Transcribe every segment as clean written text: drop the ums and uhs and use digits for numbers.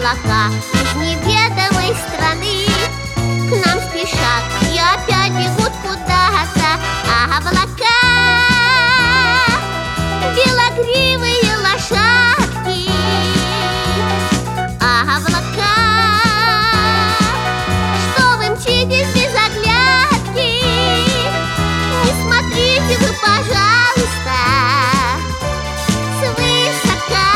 облака из неведомой страны к нам спешат и опять бегут куда-то облака. Белогривые лошадки, облака, что вы мчитесь без оглядки? Не смотрите вы, пожалуйста, свысока,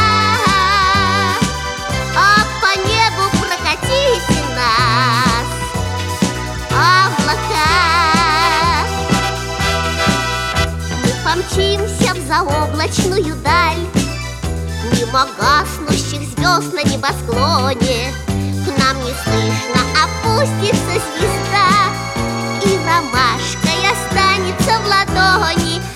а по небу прокатите нас, облака. Мы помчимся в заоблачную даль, мимо гаснущих звезд на небосклоне. К нам неслышно опустится звезда, и ромашкой останется в ладони